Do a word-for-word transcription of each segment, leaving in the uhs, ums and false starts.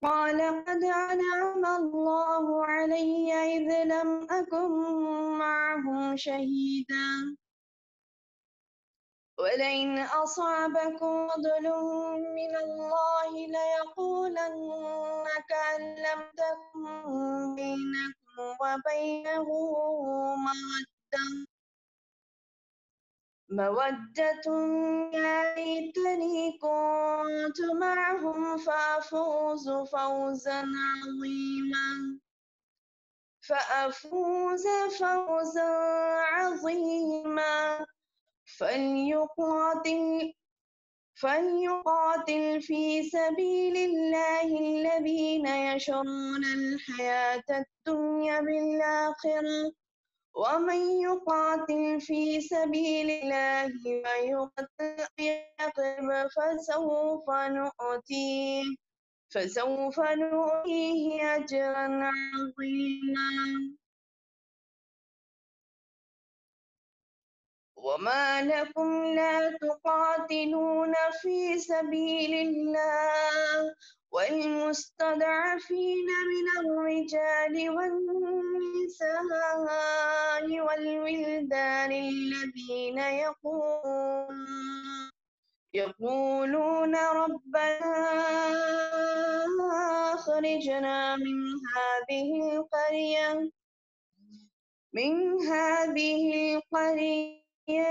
قال قد أنعم الله علي إذ لم أكن معهم شهيدا ولئن أصابكم فضل من الله ليقولن كأن لم تكن بينكم وبينه مودة مودة يا ليتني كنت معهم فأفوز فوزا عظيما فأفوز فوزا عظيما فليقاتل فليقاتل في سبيل الله الذين يشرون الحياة الدنيا بالآخرة ومن يقاتل في سبيل الله ويقتل ويغلب فسوف نؤتيه فسوف نؤتيه أجرا عظيما وما لكم لا تقاتلون في سبيل الله والمستضعفين من الرجال والنساء والولدان الذين يقولون يقولون ربنا أخرجنا من هذه القرية من هذه القرية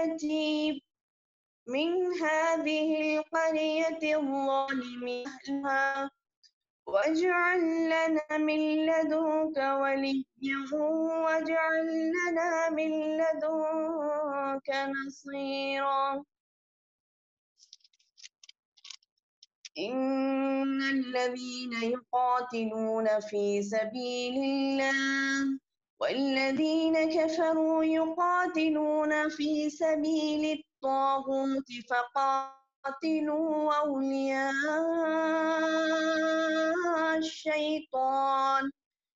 من هذه القرية الظالم أهلها واجعل لنا من لدنك وليا واجعل لنا من لدنك نصيرا إن الذين يقاتلون في سبيل الله والذين كفروا يقاتلون في سبيل الطاغوت فقاتلوا أولياء الشيطان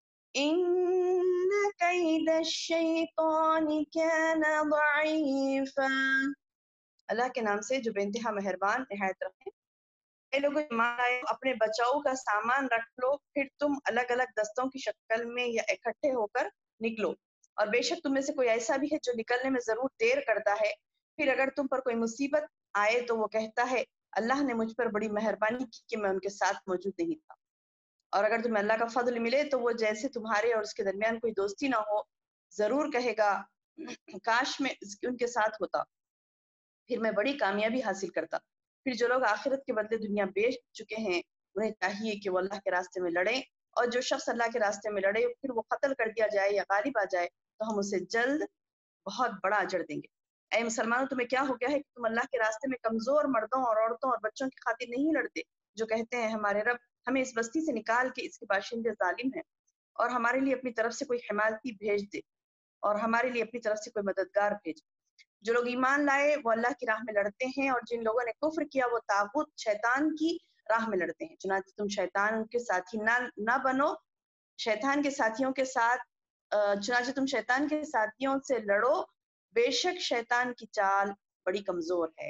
إن كيد الشيطان كان ضعيفا. اللہ کے نام سے جو بے انتہا مہربان نہایت رحیم. اے لوگوں ایمان لائے اپنے بچاؤ کا سامان رکھ لو پھر تم الگ الگ دستوں کی شکل میں یا اکٹھے ہو کر نکلو اور بے شک تم میں سے کوئی ایسا بھی ہے جو نکلنے میں ضرور دیر کرتا ہے پھر اگر تم پر کوئی مصیبت آئے تو وہ کہتا ہے اللہ نے مجھ پر بڑی مہربانی کی کہ میں ان کے ساتھ موجود نہیں تھا اور اگر تمہیں اللہ کا فضل ملے تو وہ جیسے تمہارے اور اس کے درمیان کوئی دوستی نہ ہو ضرور کہے گا کاش میں ان کے ساتھ ہوتا پھر میں بڑی کامیابی حاصل کرتا. پھر جو لوگ آخرت کے بدلے دنیا بیچ چکے ہیں انہیں چاہیے کہ وہ اللہ کے راستے میں لڑیں اور جو شخص اللہ کے راستے میں لڑے پھر وہ قتل کر دیا جائے یا غالب آ جائے تو ہم اسے جلد بہت بڑا اجر دیں گے. اے مسلمانوں تمہیں کیا ہو گیا ہے کہ تم اللہ کے راستے میں کمزور مردوں اور عورتوں اور بچوں کی خاطر نہیں لڑتے جو کہتے ہیں ہمارے رب ہمیں اس بستی سے نکال کے اس کے باشندے ظالم ہیں اور ہمارے لیے اپنی طرف سے کوئی حمایتی بھیج دے اور ہمارے لیے اپنی طرف سے کوئی مددگار بھیج. جو لوگ ایمان لائے وہ اللہ کی راہ میں لڑتے ہیں اور جن لوگوں نے کفر کیا وہ طاغوت شیطان کی راہ میں لڑتے ہیں. چنانچہ تم شیطان کے ساتھی نہ نہ بنو شیطان کے ساتھیوں کے ساتھ چنانچہ تم شیطان کے ساتھیوں سے لڑو بے شک شیطان کی چال بڑی کمزور ہے.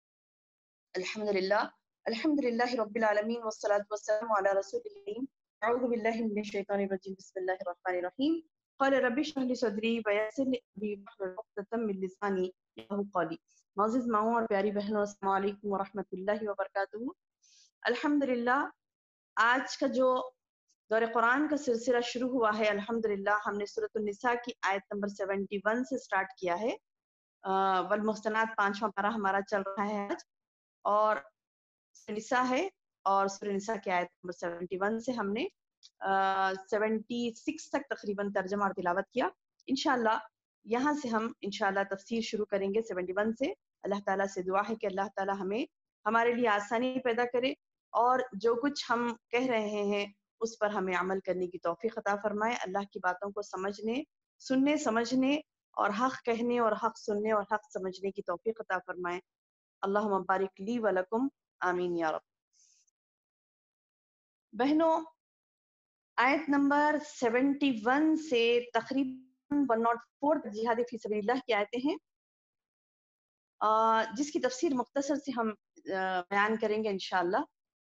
الحمدللہ الحمدللہ رب العالمین والصلاة والسلام علی رسول اللہ. اعوذ باللہ من الشیطان الرجیم بسم اللہ الرحمن الرحیم. قال رب اشرح لي صدری ویسر لي امری واحلل عقدۃ من لسانی یفقهوا قولی. معزز ماؤں اور پیاری بہنوں السلام علیکم ورحمۃ اللہ وبرکاتہ. الحمدللہ آج کا جو دور قرآن کا سلسلہ شروع ہوا ہے الحمدللہ ہم نے سورۃ النساء کی آیت نمبر اکہتر سے سٹارٹ کیا ہے. والمحصنات پانچواں پارہ ہمارا چل رہا ہے آج اور نساء ہے اور سورۃ نساء کی آیت نمبر اکہتر سے ہم نے چھہتر تک تقریباً ترجمہ اور تلاوت کیا. انشاءاللہ یہاں سے ہم انشاءاللہ تفسیر شروع کریں گے اکہتر سے. اللہ تعالیٰ سے دعا ہے کہ اللہ تعالیٰ ہمیں ہمارے لیے آسانی پیدا کرے اور جو کچھ ہم کہہ رہے ہیں اس پر ہمیں عمل کرنے کی توفیق عطا فرمائے. اللہ کی باتوں کو سمجھنے سننے سمجھنے اور حق کہنے اور حق سننے اور حق سمجھنے کی توفیق عطا فرمائے. اللہم بارک لی ولکم آمین یا رب. بہنوں آیت نمبر اکہتر سے تقریباً ایک سو چار تک جہاد فی سبیل اللہ کی آیتیں ہیں جس کی تفسیر مختصر سے ہم بیان کریں گے انشاءاللہ.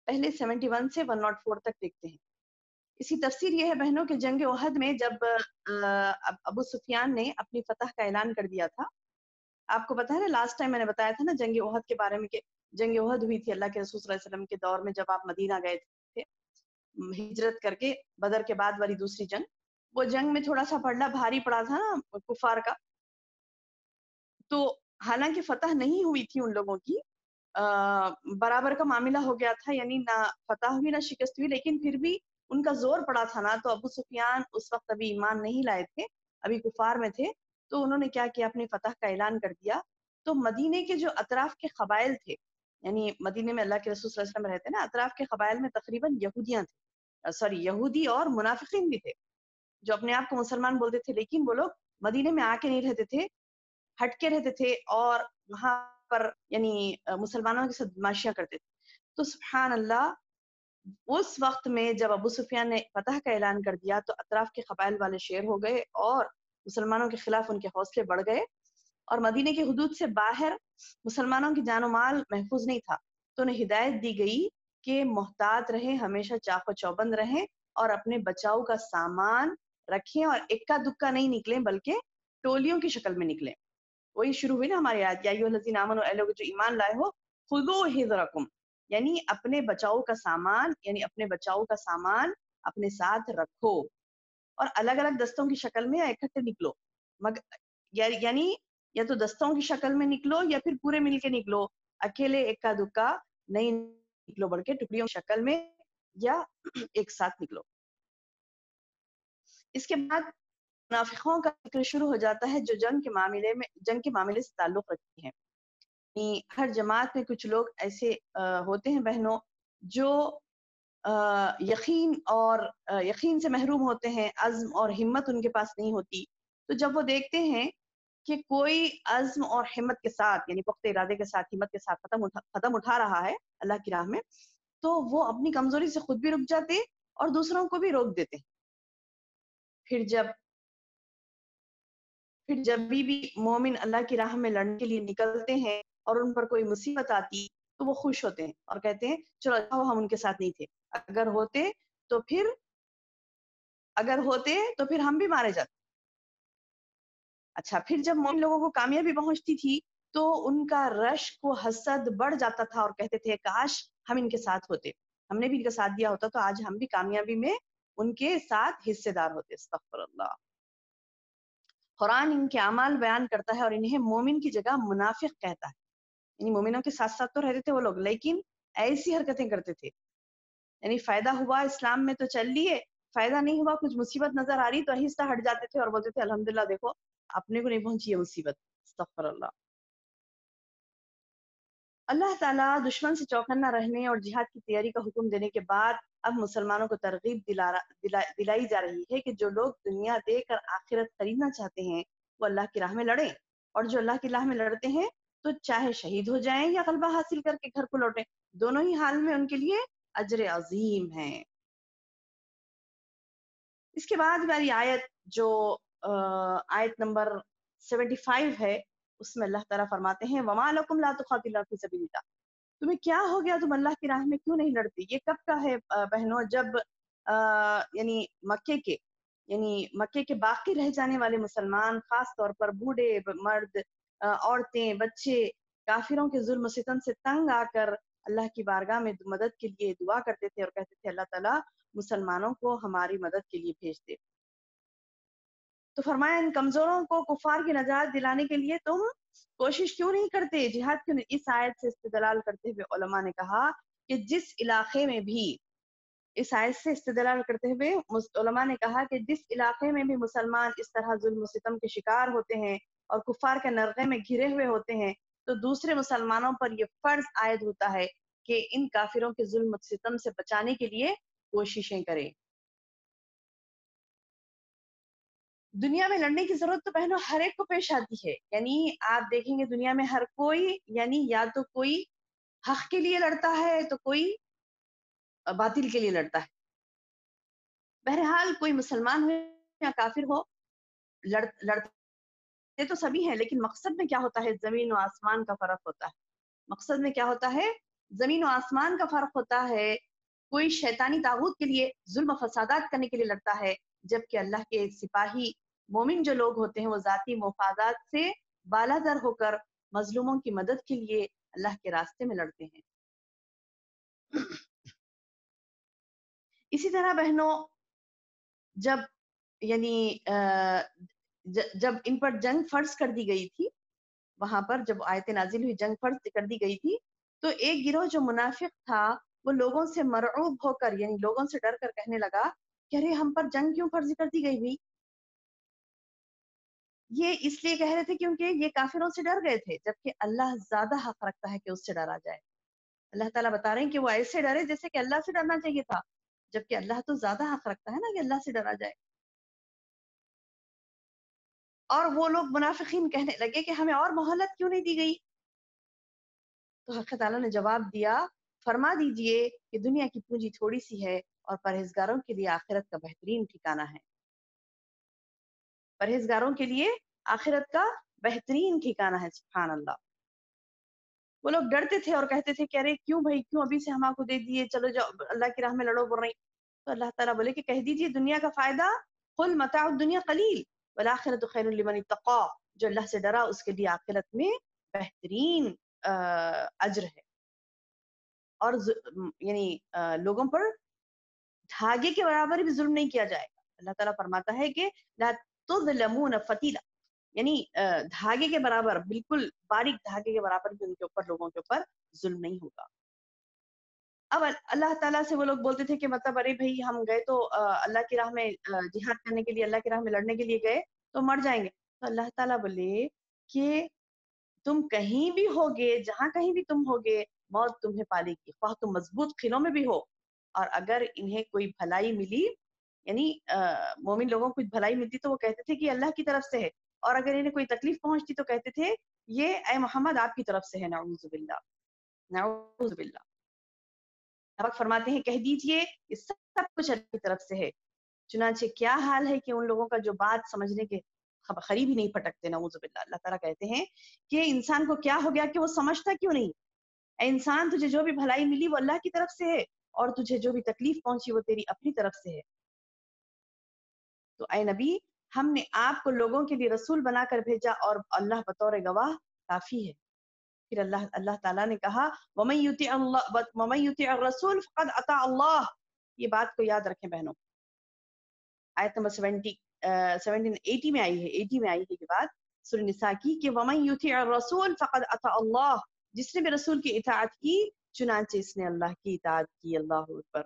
پہلے سیونٹی ون سے ون ناٹ فور تک دیکھتے ہیں. اس کی تفسیر یہ ہے بہنوں کہ جنگ احد میں جب ابو سفیان نے اپنی فتح کا اعلان کر دیا تھا. آپ کو پتا ہے نا لاسٹ ٹائم میں نے بتایا تھا نا جنگ احد کے بارے میں کہ جنگ احد ہوئی تھی اللہ کے رسول صلی اللہ علیہ وسلم کے دور میں جب آپ مدینہ گئے تھے ہجرت کر کے بدر کے بعد والی دوسری جنگ. وہ جنگ میں تھوڑا سا پڑنا بھاری پڑا تھا نا کفار کا. تو حالانکہ فتح نہیں ہوئی تھی ان لوگوں کی, برابر کا معاملہ ہو گیا تھا, یعنی نہ فتح ہوئی نہ شکست ہوئی, لیکن پھر بھی ان کا زور پڑا تھا نا. تو ابو سفیان اس وقت ابھی ایمان نہیں لائے تھے, ابھی کفار میں تھے. تو انہوں نے کیا کیا اپنی فتح کا اعلان کر دیا. تو مدینے کے جو اطراف کے قبائل تھے, یعنی مدینے میں اللہ کے رسول صلی اللہ علیہ وسلم رہتے نا, اطراف کے قبائل میں تقریباً یہودیاں تھے, سوری یہودی اور منافقین بھی تھے جو اپنے آپ کو مسلمان بولتے تھے, لیکن وہ لوگ مدینے میں آ کے نہیں رہتے تھے, ہٹ کے رہتے تھے اور وہاں پر یعنی مسلمانوں کے ساتھ بدماشیاں کرتے تھے. تو سبحان اللہ, اس وقت میں جب ابو سفیان نے فتح کا اعلان کر دیا تو اطراف کے قبائل والے شیر ہو گئے اور مسلمانوں کے خلاف ان کے حوصلے بڑھ گئے, اور مدینے کی حدود سے باہر مسلمانوں کی جان و مال محفوظ نہیں تھا. تو انہیں ہدایت دی گئی کہ محتاط رہیں, ہمیشہ چاق و چوبند رہیں اور اپنے بچاؤ کا سامان رکھیں, اور اکا دکا نہیں نکلیں بلکہ ٹولیوں کی شکل میں نکلیں. وہی شروع ہوئی نا ہماری آیت, یا ایھا الذین آمنوا, اے لوگ جو ایمان لائے ہو, خذوا حذرکم, یعنی اپنے بچاؤ کا سامان, یعنی اپنے بچاؤ کا سامان اپنے ساتھ رکھو, اور الگ الگ دستوں کی شکل میں اکٹھے نکلو. مگر یعنی یا تو دستوں کی شکل میں نکلو یا پھر پورے مل کے نکلو, اکیلے اکا دکا نہیں نکلو بلکہ ٹکڑیوں کی شکل میں یا ایک ساتھ نکلو. اس کے بعد منافقوں کا ذکر شروع ہو جاتا ہے جو جنگ کے معاملے میں جنگ کے معاملے سے تعلق رکھتی ہیں. ہر جماعت میں کچھ لوگ ایسے ہوتے ہیں بہنوں جو یقین اور یقین سے محروم ہوتے ہیں, عزم اور ہمت ان کے پاس نہیں ہوتی. تو جب وہ دیکھتے ہیں کہ کوئی عزم اور ہمت کے ساتھ, یعنی پختہ ارادے کے ساتھ, ہمت کے ساتھ قدم اٹھا, قدم اٹھا رہا ہے اللہ کی راہ میں, تو وہ اپنی کمزوری سے خود بھی رک جاتے اور دوسروں کو بھی روک دیتے. پھر جب پھر جب بھی بھی مومن اللہ کی راہ میں لڑنے کے لیے نکلتے ہیں اور ان پر کوئی مصیبت آتی تو وہ خوش ہوتے ہیں اور کہتے ہیں چلو اچھا ہم ان کے ساتھ نہیں تھے, اگر ہوتے تو پھر اگر ہوتے تو پھر ہم بھی مارے جاتے. اچھا, پھر جب مومن لوگوں کو کامیابی پہنچتی تھی تو ان کا رشک و حسد بڑھ جاتا تھا اور کہتے تھے کاش ہم ان کے ساتھ ہوتے, ہم نے بھی ان کا ساتھ دیا ہوتا تو آج ہم بھی کامیابی میں ان کے ساتھ حصے دار ہوتے. استغفر اللہ. قرآن ان کے اعمال بیان کرتا ہے اور انہیں مومن کی جگہ منافق کہتا ہے. یعنی مومنوں کے ساتھ ساتھ تو رہتے تھے وہ لوگ, لیکن ایسی حرکتیں کرتے تھے, یعنی فائدہ ہوا اسلام میں تو چل لیے, فائدہ نہیں ہوا, کچھ مصیبت نظر آ رہی تو آہستہ ہٹ جاتے تھے اور بولتے تھے الحمدللہ دیکھو اپنے کو نہیں پہنچی ہے مصیبت. استغفر اللہ. اللہ تعالیٰ دشمن سے چوکنا رہنے اور جہاد کی تیاری کا حکم دینے کے بعد اب مسلمانوں کو ترغیب دلا دلا دلائی جا رہی ہے کہ جو لوگ دنیا دے کر آخرت خریدنا چاہتے ہیں وہ اللہ کی راہ میں لڑیں, اور جو اللہ کی راہ میں لڑتے ہیں تو چاہے شہید ہو جائیں یا غلبہ حاصل کر کے گھر کو لوٹیں, دونوں ہی حال میں ان کے لیے اجر عظیم ہے. اس کے بعد والی آیت جو آیت نمبر سیونٹی فائیو ہے, اس میں اللہ تعالیٰ فرماتے ہیں وَمَا لَكُمْ لَا تُقَاتِلُونَ فِي سَبِيلِ اللَّهِ, تمہیں کیا ہو گیا تم اللہ کی راہ میں کیوں نہیں لڑتی. یہ کب کا ہے بہنوں, جب یعنی مکے کے یعنی مکے کے باقی رہ جانے والے مسلمان, خاص طور پر بوڑھے مرد, عورتیں, بچے کافروں کے ظلم و ستم سے تنگ آ کر اللہ کی بارگاہ میں مدد کے لیے دعا کرتے تھے اور کہتے تھے اللہ تعالیٰ مسلمانوں کو ہماری مدد کے لیے بھیج دے. تو فرمایا ان کمزوروں کو کفار کی نجات دلانے کے لیے تم کوشش کیوں نہیں کرتے, جہاد کیوں نہیں. اس آیت سے استدلال کرتے ہوئے علماء نے کہا کہ جس علاقے میں بھی اس آیت سے استدلال کرتے ہوئے علماء نے کہا کہ جس علاقے میں بھی مسلمان اس طرح ظلم و ستم کے شکار ہوتے ہیں اور کفار کے نرغے میں گھرے ہوئے ہوتے ہیں تو دوسرے مسلمانوں پر یہ فرض عائد ہوتا ہے کہ ان کافروں کے ظلم و ستم سے بچانے کے لیے کوششیں کریں. دنیا میں لڑنے کی ضرورت تو بہنوں ہر ایک کو پیش آتی ہے, یعنی آپ دیکھیں گے دنیا میں ہر کوئی یعنی یا تو کوئی حق کے لیے لڑتا ہے تو کوئی باطل کے لیے لڑتا ہے. بہرحال کوئی مسلمان ہو یا کافر ہو, لڑ لڑتے تو سبھی ہیں, لیکن مقصد میں کیا ہوتا ہے, زمین و آسمان کا فرق ہوتا ہے. مقصد میں کیا ہوتا ہے, زمین و آسمان کا فرق ہوتا ہے. کوئی شیطانی طاغوت کے لیے ظلم و فسادات کرنے کے لیے لڑتا ہے، جبکہ اللہ کے سپاہی مومن جو لوگ ہوتے ہیں وہ ذاتی مفادات سے بالاتر ہو کر مظلوموں کی مدد کے لیے اللہ کے راستے میں لڑتے ہیں. اسی طرح بہنوں، جب یعنی جب ان پر جنگ فرض کر دی گئی تھی، وہاں پر جب آیت نازل ہوئی جنگ فرض کر دی گئی تھی، تو ایک گروہ جو منافق تھا وہ لوگوں سے مرعوب ہو کر یعنی لوگوں سے ڈر کر کہنے لگا کہ ارے ہم پر جنگ کیوں فرض کر دی گئی ہوئی؟ یہ اس لیے کہہ رہے تھے کیونکہ یہ کافروں سے ڈر گئے تھے، جبکہ اللہ زیادہ حق رکھتا ہے کہ اس سے ڈرا جائے. اللہ تعالیٰ بتا رہے ہیں کہ وہ ایسے ڈرے جیسے کہ اللہ سے ڈرنا چاہیے تھا، جبکہ اللہ تو زیادہ حق رکھتا ہے نا کہ اللہ سے ڈرا جائے. اور وہ لوگ منافقین کہنے لگے کہ ہمیں اور مہلت کیوں نہیں دی گئی؟ تو حق تعالیٰ نے جواب دیا، فرما دیجئے کہ دنیا کی پونجی تھوڑی سی ہے اور پرہیزگاروں کے لیے آخرت کا بہترین ٹھکانہ ہے. پرہیزگاروں کے لیے آخرت کا بہترین ٹھکانہ ہے. سبحان اللہ. وہ لوگ ڈرتے تھے اور کہتے تھے کہ ارے کیوں بھائی کیوں ابھی سے ہم کو دے دیے، چلو جاؤ اللہ کی راہ میں لڑو بول رہی. تو اللہ تعالیٰ بولے کہ کہہ دیجئے دنیا کا فائدہ قل متاع الدنیا قلیل والآخرۃ خیر لمن اتقى، جو اللہ سے ڈرا اس کے لیے آخرت میں بہترین اجر ہے. اور یعنی لوگوں پر دھاگے کے برابر بھی ظلم نہیں کیا جائے گا. اللہ تعالیٰ فرماتا ہے کہ لا تظلمون فتیلا، یعنی دھاگے کے برابر، بالکل باریک دھاگے کے برابر بھی ان کے اوپر لوگوں کے اوپر ظلم نہیں ہوگا. اب اللہ تعالیٰ سے وہ لوگ بولتے تھے کہ مطلب ارے بھائی ہم گئے تو اللہ کی راہ میں جہاد کرنے کے لیے، اللہ کی راہ میں لڑنے کے لیے گئے تو مر جائیں گے. تو اللہ تعالیٰ بولے کہ تم کہیں بھی ہوگے، جہاں کہیں بھی تم ہوگے، موت تمہیں پالے گی، خواہ تم مضبوط قلعوں میں بھی ہو. اور اگر انہیں کوئی بھلائی ملی، یعنی مومن لوگوں کو بھلائی ملتی تو وہ کہتے تھے کہ اللہ کی طرف سے ہے، اور اگر انہیں کوئی تکلیف پہنچتی تو کہتے تھے یہ اے محمد آپ کی طرف سے ہے. نعوذ باللہ، نعوذ باللہ. اب فرماتے ہیں کہہ دیجئے کہ سب کچھ اللہ کی طرف سے ہے. چنانچہ کیا حال ہے کہ ان لوگوں کا جو بات سمجھنے کے قریب ہی نہیں پھٹکتے. نعوذ باللہ. اللہ تعالیٰ کہتے ہیں کہ انسان کو کیا ہو گیا کہ وہ سمجھتا کیوں نہیں؟ اے انسان، تجھے جو بھی بھلائی ملی وہ اللہ کی طرف سے ہے، اور تجھے جو بھی تکلیف پہنچی وہ تیری اپنی طرف سے ہے. تو اے نبی، ہم نے آپ کو لوگوں کے لیے رسول بنا کر بھیجا اور اللہ بطور گواہ کافی ہے. پھر اللہ اللہ تعالیٰ نے کہا وَمَن يُطِعِ اللَّهَ وَمَن يُطِعِ الرَّسُولَ فَقَدْ أَطَاعَ اللَّهَ. یہ بات کو یاد رکھیں بہنوں. آیت نمبر سیونٹی سیونٹین ایٹی میں آئی ہے ایٹی میں آئی ہے یہ بات سورہ نساء کی کہ وَمَن يُطِعِ الرَّسُولَ فَقَدْ أَطَاعَ اللَّهَ. جس نے بھی رسول کی اطاعت کی چنانچہ اس نے اللہ کی اطاعت کی. اللہ اکبر.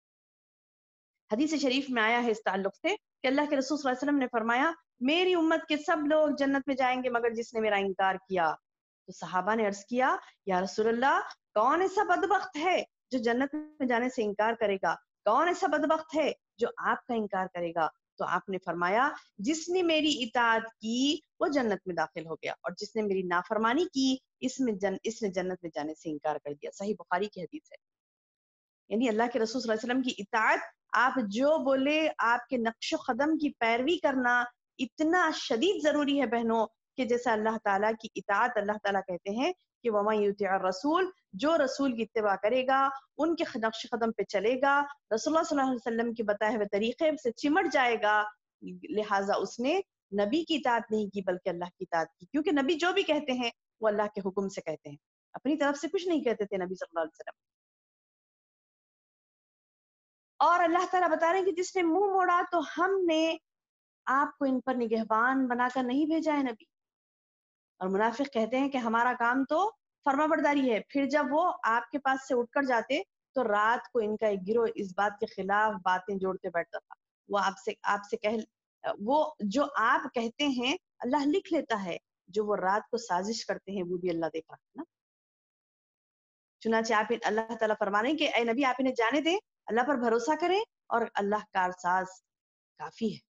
حدیث شریف میں آیا ہے اس تعلق سے کہ اللہ کے رسول صلی اللہ علیہ وسلم نے فرمایا میری امت کے سب لوگ جنت میں جائیں گے مگر جس نے میرا انکار کیا. تو صحابہ نے عرض کیا یا رسول اللہ، کون ایسا بدبخت ہے جو جنت میں جانے سے انکار کرے گا؟ کون ایسا بدبخت ہے جو آپ کا انکار کرے گا؟ تو آپ نے فرمایا جس نے میری اطاعت کی وہ جنت میں داخل ہو گیا، اور جس نے میری نافرمانی کی اس میں جن اس نے جنت میں جانے سے انکار کر دیا. صحیح بخاری کی حدیث ہے. یعنی اللہ کے رسول صلی اللہ علیہ وسلم کی اطاعت، آپ جو بولے آپ کے نقش و قدم کی پیروی کرنا اتنا شدید ضروری ہے بہنوں کہ جیسا اللہ تعالیٰ کی اطاعت، اللہ تعالیٰ کہتے ہیں کہ وَمَن يُطِعِ الرَّسُولَ، جو رسول کی اتباع کرے گا، ان کے نقش قدم پہ چلے گا، رسول اللہ صلی اللہ علیہ وسلم کے بتائے ہوئے طریقے سے چمٹ جائے گا، لہٰذا اس نے نبی کی اطاعت نہیں کی بلکہ اللہ کی اطاعت کی. کیونکہ نبی جو بھی کہتے ہیں وہ اللہ کے حکم سے کہتے ہیں، اپنی طرف سے کچھ نہیں کہتے تھے نبی صلی اللہ علیہ وسلم. اور اللہ تعالیٰ بتا رہے ہیں کہ جس نے منہ موڑا تو ہم نے آپ کو ان پر نگہبان بنا کر نہیں بھیجا ہے نبی. اور منافق کہتے ہیں کہ ہمارا کام تو فرما برداری ہے، پھر جب وہ آپ کے پاس سے اٹھ کر جاتے تو رات کو ان کا ایک گروہ اس بات کے خلاف باتیں جوڑتے بیٹھتا تھا. وہ آپ سے آپ سے کہ وہ جو آپ کہتے ہیں اللہ لکھ لیتا ہے، جو وہ رات کو سازش کرتے ہیں وہ بھی اللہ دیکھ رہا ہے نا. چنانچہ آپ اللہ تعالیٰ فرما رہے ہیں کہ اے نبی آپ انہیں جانے دیں، اللہ پر بھروسہ کریں اور اللہ کارساز کافی ہے.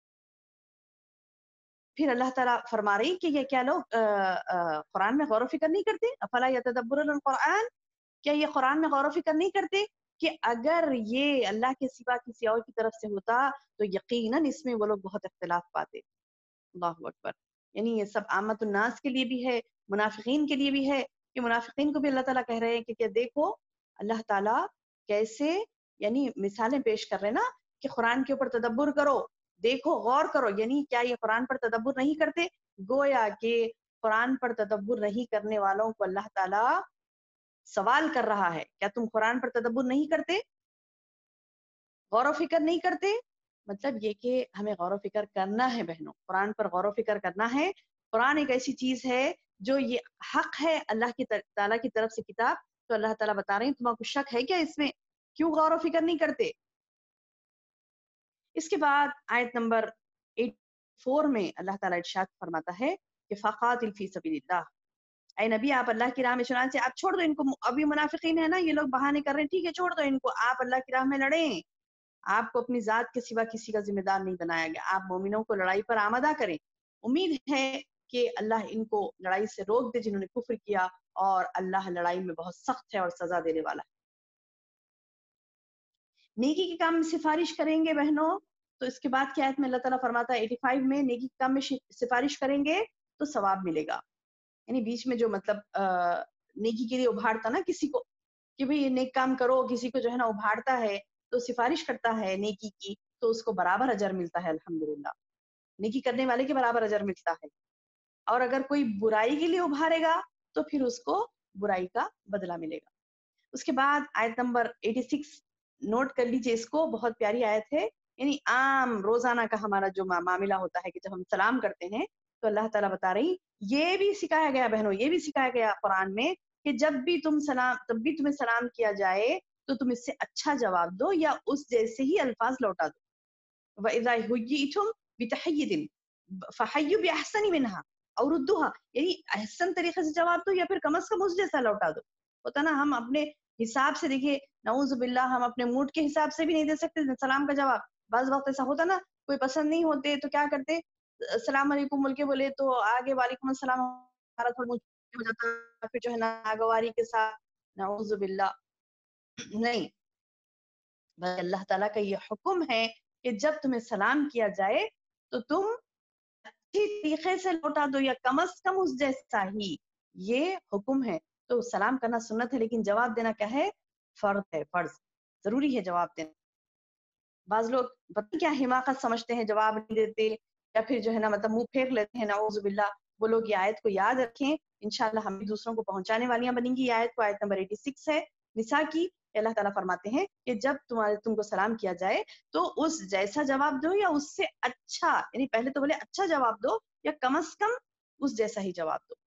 پھر اللہ تعالیٰ فرما رہی کہ یہ کیا لوگ قرآن میں غور و فکر نہیں کرتے؟ افلا یتدبرون القرآن، کیا یہ قرآن میں غور و فکر نہیں کرتے کہ اگر یہ اللہ کے سوا کسی اور کی طرف سے ہوتا تو یقیناً اس میں وہ لوگ بہت اختلاف پاتے. اللہ اکبر. یعنی یہ سب عامت الناس کے لیے بھی ہے، منافقین کے لیے بھی ہے کہ منافقین کو بھی اللہ تعالیٰ کہہ رہے ہیں کہ کہ دیکھو اللہ تعالیٰ کیسے یعنی مثالیں پیش کر رہے ہیں نا کہ قرآن کے اوپر تدبر کرو، دیکھو غور کرو، یعنی کیا یہ قرآن پر تدبر نہیں کرتے؟ گویا کہ قرآن پر تدبر نہیں کرنے والوں کو اللہ تعالیٰ سوال کر رہا ہے، کیا تم قرآن پر تدبر نہیں کرتے، غور و فکر نہیں کرتے؟ مطلب یہ کہ ہمیں غور و فکر کرنا ہے بہنوں، قرآن پر غور و فکر کرنا ہے۔ قرآن ایک ایسی چیز ہے جو یہ حق ہے اللہ کی تعالیٰ کی طرف سے کتاب، تو اللہ تعالیٰ بتا رہے ہیں تمہیں کچھ شک ہے کیا اس میں، کیوں غور و فکر نہیں کرتے؟ اس کے بعد آیت نمبر چورانوے میں اللہ تعالیٰ ارشاد فرماتا ہے کہ فقاتل فی سبیل اللہ، اے نبی آپ اللہ کی راہ میں، چنانچہ آپ چھوڑ دو ان کو، ابھی منافقین ہے نا یہ لوگ بہانے کر رہے ہیں، ٹھیک ہے چھوڑ دو ان کو، آپ اللہ کی راہ میں لڑیں، آپ کو اپنی ذات کے سوا کسی کا ذمہ دار نہیں بنایا گیا، آپ مومنوں کو لڑائی پر آمادہ کریں، امید ہے کہ اللہ ان کو لڑائی سے روک دے جنہوں نے کفر کیا، اور اللہ لڑائی میں بہت سخت ہے اور سزا دینے والا ہے۔ نیکی کے کام میں سفارش کریں گے بہنوں، تو اس کے بعد کی آیت میں اللہ تعالیٰ فرماتا ہے پچاسی میں نیکی کے کام میں سفارش کریں گے تو ثواب ملے گا، یعنی بیچ میں جو مطلب نیکی کے لیے ابھارتا نا کسی کو کہ بھئی یہ نیک کام کرو، کسی کو جو ہے نا ابھارتا ہے تو سفارش کرتا ہے نیکی کی، تو اس کو برابر اجر ملتا ہے، الحمدللہ نیکی کرنے والے کے برابر اجر ملتا ہے، اور اگر کوئی برائی کے لیے ابھارے گا تو پھر اس کو برائی کا بدلہ ملے گا۔ اس کے بعد آیت نمبر چھیاسی نوٹ کر لیجئے، اس کو بہت پیاری آیت ہے، یعنی عام روزانہ کا ہمارا جو معاملہ ہوتا ہے کہ جب ہم سلام کرتے ہیں تو اللہ تعالیٰ بتا رہی یہ بھی سکھایا گیا بہنوں، یہ بھی سکھایا گیا قرآن میں کہ جب بھی تم سلام تب بھی تمہیں سلام کیا جائے تو تم اس سے اچھا جواب دو یا اس جیسے ہی الفاظ لوٹا دو۔ وَإِذَا حُيِّئْتُمْ بِتَحِيَّةٍ فَحَيُّوا بِأَحْسَنِ مِنْهَا أَوْ رُدُّوهَا، یعنی احسن طریقے سے جواب دو یا پھر کم از کم اس جیسا لوٹا دو۔ ہوتا نا ہم اپنے حساب سے، دیکھیے نعوذ باللہ ہم اپنے موڈ کے حساب سے بھی نہیں دے سکتے سلام کا جواب، بعض وقت ایسا ہوتا نا کوئی پسند نہیں ہوتے تو کیا کرتے، السلام علیکم بول کے بولے تو آگے وعلیکم السلام ہمارا تھوڑا ہو جاتا، پھر جو ہے نا ناگواری کے ساتھ، نعوذ باللہ نہیں، بس اللہ تعالیٰ کا یہ حکم ہے کہ جب تمہیں سلام کیا جائے تو تم اچھی طریقے سے لوٹا دو یا کم از کم اس جیسا ہی، یہ حکم ہے۔ تو سلام کرنا سنت ہے لیکن جواب دینا کیا ہے، فرض ہے، فرض ضروری ہے جواب دینا۔ بعض لوگ پتہ کیا حماقت سمجھتے ہیں جواب نہیں دیتے یا پھر جو ہے نا مطلب منہ پھیر لیتے ہیں، نعوذ باللہ۔ وہ لوگ یہ آیت کو یاد رکھیں، انشاءاللہ ہم بھی دوسروں کو پہنچانے والیاں بنیں گی۔ یہ آیت کو آیت نمبر چھیاسی ہے نساء کی، اللہ تعالیٰ فرماتے ہیں کہ جب تمہارے تم کو سلام کیا جائے تو اس جیسا جواب دو یا اس سے اچھا، یعنی پہلے تو بولے اچھا جواب دو یا کم از کم اس جیسا ہی جواب دو۔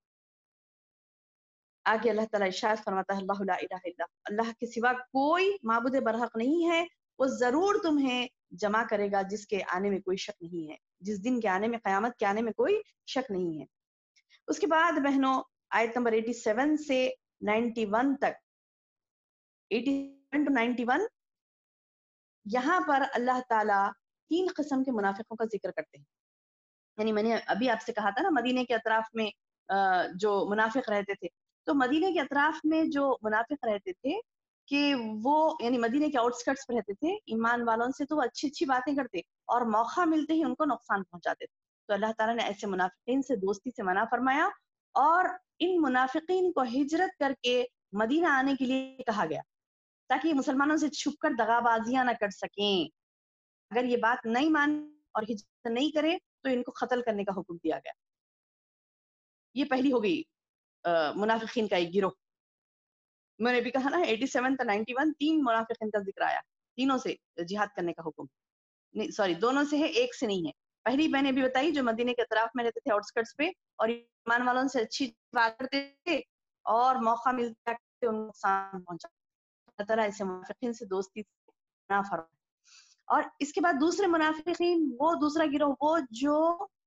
آگے اللہ تعالیٰ ارشاد فرماتا ہے اللہ لا الہ الا اللہ کے سوا کوئی معبود برحق نہیں ہے، وہ ضرور تمہیں جمع کرے گا جس کے آنے میں کوئی شک نہیں ہے، جس دن کے آنے میں، قیامت کے آنے میں کوئی شک نہیں ہے۔ اس کے بعد بہنوں آیت نمبر ساٹھ سے اکیانوے تک، ساٹھ ٹو اکیانوے، یہاں پر اللہ تعالیٰ تین قسم کے منافقوں کا ذکر کرتے ہیں۔ یعنی میں نے ابھی آپ سے کہا تھا نا مدینے کے اطراف میں جو منافق رہتے تھے، تو مدینے کے اطراف میں جو منافق رہتے تھے کہ وہ یعنی مدینے کے آؤٹ اسکرٹس پہ رہتے تھے، ایمان والوں سے تو وہ اچھی اچھی باتیں کرتے اور موقع ملتے ہی ان کو نقصان پہنچاتے تھے۔ تو اللہ تعالیٰ نے ایسے منافقین سے دوستی سے منع فرمایا اور ان منافقین کو ہجرت کر کے مدینہ آنے کے لیے کہا گیا تاکہ مسلمانوں سے چھپ کر دغا بازیاں نہ کر سکیں۔ اگر یہ بات نہیں مان اور ہجرت نہیں کرے تو ان کو قتل کرنے کا حکم دیا گیا۔ یہ پہلی ہو گئی منافقین کا ایک گروہ۔ میں نے بھی کہا نا ساٹھ تا اکیانوے تین منافقین کا ذکر آیا، تینوں سے جہاد کرنے کا حکم، نہیں سوری دونوں سے ہے، ایک سے نہیں ہے۔ پہلی میں نے بھی بتائی جو مدینے کے اطراف میں رہتے تھے آؤٹ اسکرٹس پہ اور ایمان والوں سے اچھی بات کرتے تھے اور موقع ملتا ہے ان کو نقصان پہنچا۔ اللہ تعالیٰ ایسے منافقین سے دوستی نہ فرمائے۔ اور اس کے بعد دوسرے منافقین، وہ دوسرا گروہ وہ جو